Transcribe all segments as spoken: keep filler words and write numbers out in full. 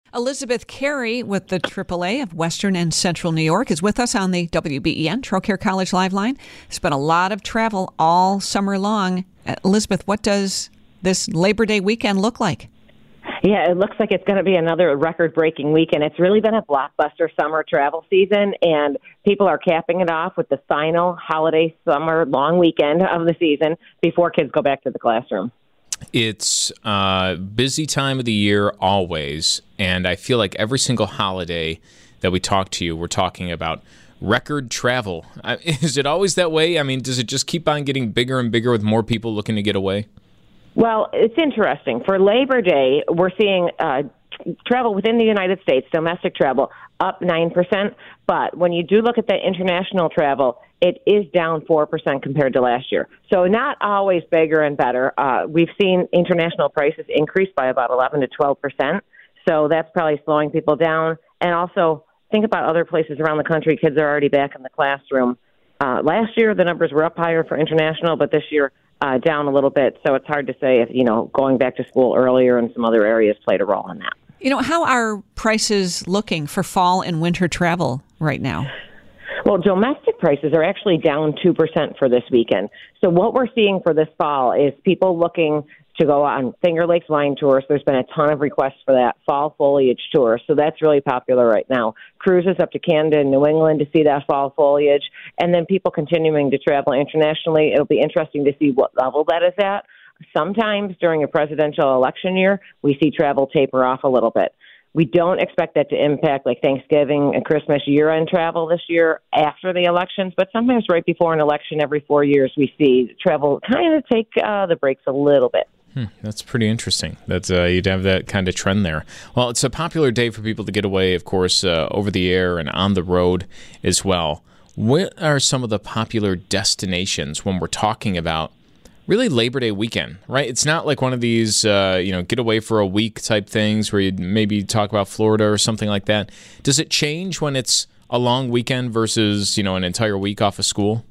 Elizabeth Carey with the triple A of Western and Central New York is with us on the W B E N Trocaire College Live Line. It's been a lot of travel all summer long. Uh, Elizabeth, what does this Labor Day weekend look like? Yeah, it looks like it's going to be another record-breaking weekend. It's really been a blockbuster summer travel season, and people are capping it off with the final holiday summer long weekend of the season before kids go back to the classroom. It's a busy time of the year always, and I feel like every single holiday that we talk to you, we're talking about record travel. Is it always that way? I mean, does it just keep on getting bigger and bigger with more people looking to get away? Well, it's interesting. For Labor Day, we're seeing uh, travel within the United States, domestic travel, up nine percent. But when you do look at the international travel, it is down four percent compared to last year. So not always bigger and better. Uh, we've seen international prices increase by about eleven to twelve percent. So that's probably slowing people down. And also think about other places around the country. Kids are already back in the classroom. Uh, last year, the numbers were up higher for international, but this year, Uh, down a little bit, so it's hard to say if, you know, going back to school earlier in some other areas played a role in that. You know, how are prices looking for fall and winter travel right now? Well, domestic prices are actually down two percent for this weekend. So what we're seeing for this fall is people looking to go on Finger Lakes wine tours. There's been a ton of requests for that fall foliage tour, so that's really popular right now. Cruises up to Canada and New England to see that fall foliage, and then people continuing to travel internationally. It'll be interesting to see what level that is at. Sometimes during a presidential election year, we see travel taper off a little bit. We don't expect that to impact like Thanksgiving and Christmas year-end travel this year after the elections, but sometimes right before an election every four years, we see travel kind of take uh, the brakes a little bit. Hmm, that's pretty interesting. That's uh, you'd have that kind of trend there. Well, it's a popular day for people to get away, of course, uh, over the air and on the road as well. What are some of the popular destinations when we're talking about really Labor Day weekend, right? It's not like one of these, uh, you know, get away for a week type things where you'd maybe talk about Florida or something like that. Does it change when it's a long weekend versus, you know, an entire week off of school?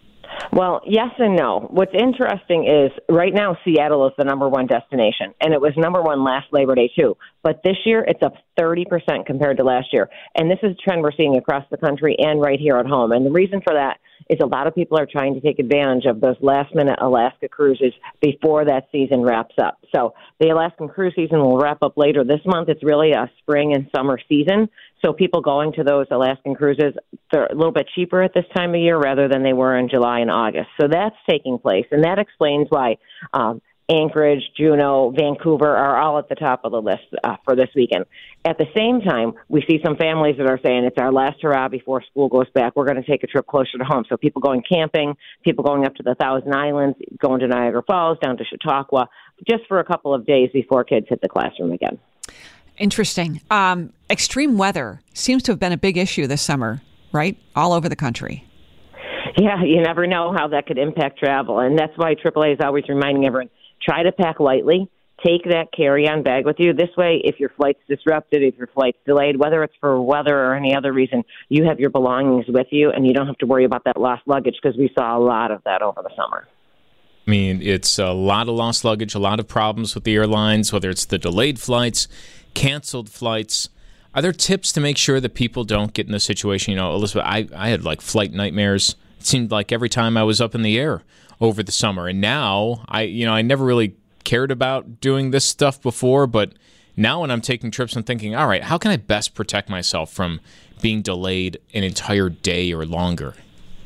Well, yes and no. What's interesting is right now Seattle is the number one destination, and it was number one last Labor Day too. But this year it's up thirty percent compared to last year. And this is a trend we're seeing across the country and right here at home. And the reason for that is a lot of people are trying to take advantage of those last-minute Alaska cruises before that season wraps up. So the Alaskan cruise season will wrap up later this month. It's really a spring and summer season. So people going to those Alaskan cruises, they're a little bit cheaper at this time of year rather than they were in July and August. So that's taking place, and that explains why um, Anchorage, Juneau, Vancouver are all at the top of the list uh, for this weekend. At the same time, we see some families that are saying it's our last hurrah before school goes back. We're going to take a trip closer to home. So people going camping, people going up to the Thousand Islands, going to Niagara Falls, down to Chautauqua, just for a couple of days before kids hit the classroom again. Interesting. Um, extreme weather seems to have been a big issue this summer, right? All over the country. Yeah, you never know how that could impact travel. And that's why triple A is always reminding everyone, try to pack lightly. Take that carry-on bag with you. This way, if your flight's disrupted, if your flight's delayed, whether it's for weather or any other reason, you have your belongings with you, and you don't have to worry about that lost luggage because we saw a lot of that over the summer. I mean, it's a lot of lost luggage, a lot of problems with the airlines, whether it's the delayed flights, canceled flights. Are there tips to make sure that people don't get in this situation? You know, Elizabeth, I, I had like flight nightmares. It seemed like every time I was up in the air over the summer. And now, I, you know, I never really cared about doing this stuff before, but now when I'm taking trips, I'm thinking, all right, how can I best protect myself from being delayed an entire day or longer?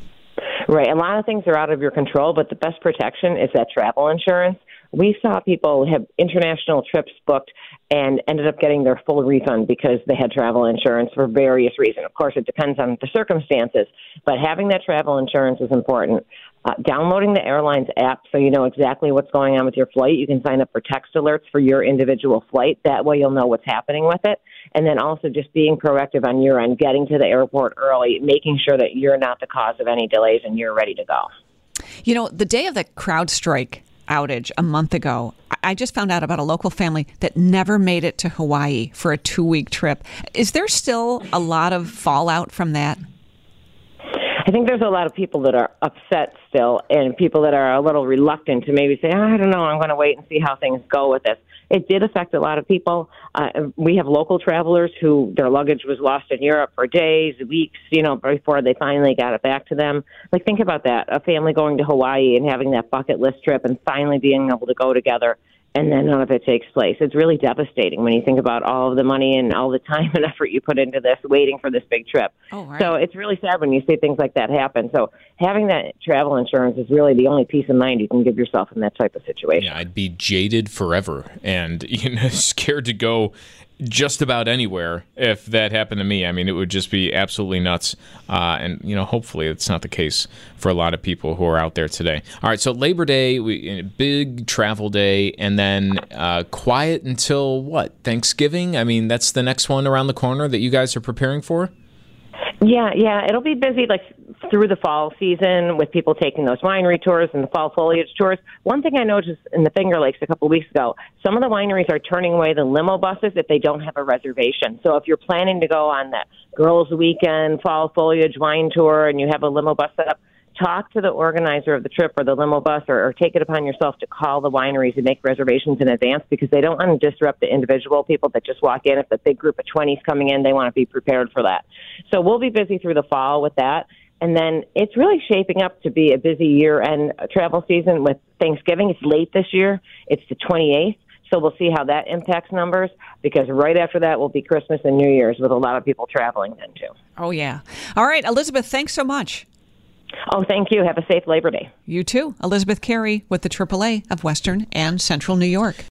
Right. A lot of things are out of your control, but the best protection is that travel insurance. We saw people have international trips booked and ended up getting their full refund because they had travel insurance for various reasons. Of course, it depends on the circumstances, but having that travel insurance is important. Uh, downloading the airline's app so you know exactly what's going on with your flight. You can sign up for text alerts for your individual flight. That way you'll know what's happening with it. And then also just being proactive on your end, getting to the airport early, making sure that you're not the cause of any delays and you're ready to go. You know, the day of the CrowdStrike outage a month ago, I just found out about a local family that never made it to Hawaii for a two-week trip. Is there still a lot of fallout from that? I think there's a lot of people that are upset still and people that are a little reluctant to maybe say, oh, I don't know, I'm going to wait and see how things go with this. it did affect a lot of people. Uh, we have local travelers who their luggage was lost in Europe for days, weeks, you know, before they finally got it back to them. Like, think about that, a family going to Hawaii and having that bucket list trip and finally being able to go together, and then none of it takes place. It's really devastating when you think about all of the money and all the time and effort you put into this, waiting for this big trip. Oh, right. So it's really sad when you see things like that happen. So having that travel insurance is really the only peace of mind you can give yourself in that type of situation. Yeah, I'd be jaded forever and, you know, scared to go just about anywhere if that happened to me. I mean, it would just be absolutely nuts. Uh, and, you know, hopefully it's not the case for a lot of people who are out there today. All right, so Labor Day, we, big travel day, and then uh, quiet until what? Thanksgiving? I mean, that's the next one around the corner that you guys are preparing for? Yeah, yeah, it'll be busy like through the fall season with people taking those winery tours and the fall foliage tours. One thing I noticed in the Finger Lakes a couple of weeks ago, some of the wineries are turning away the limo buses if they don't have a reservation. So if you're planning to go on that girls' weekend fall foliage wine tour and you have a limo bus set up, talk to the organizer of the trip or the limo bus, or, or take it upon yourself to call the wineries and make reservations in advance, because they don't want to disrupt the individual people that just walk in. If a big group of twenties coming in, they want to be prepared for that. So we'll be busy through the fall with that. And then it's really shaping up to be a busy year-end travel season with Thanksgiving. It's late this year. It's the twenty-eighth. So we'll see how that impacts numbers, because right after that will be Christmas and New Year's with a lot of people traveling then, too. Oh, yeah. All right, Elizabeth, thanks so much. Oh, thank you. Have a safe Labor Day. You too. Elizabeth Carey with the triple A of Western and Central New York.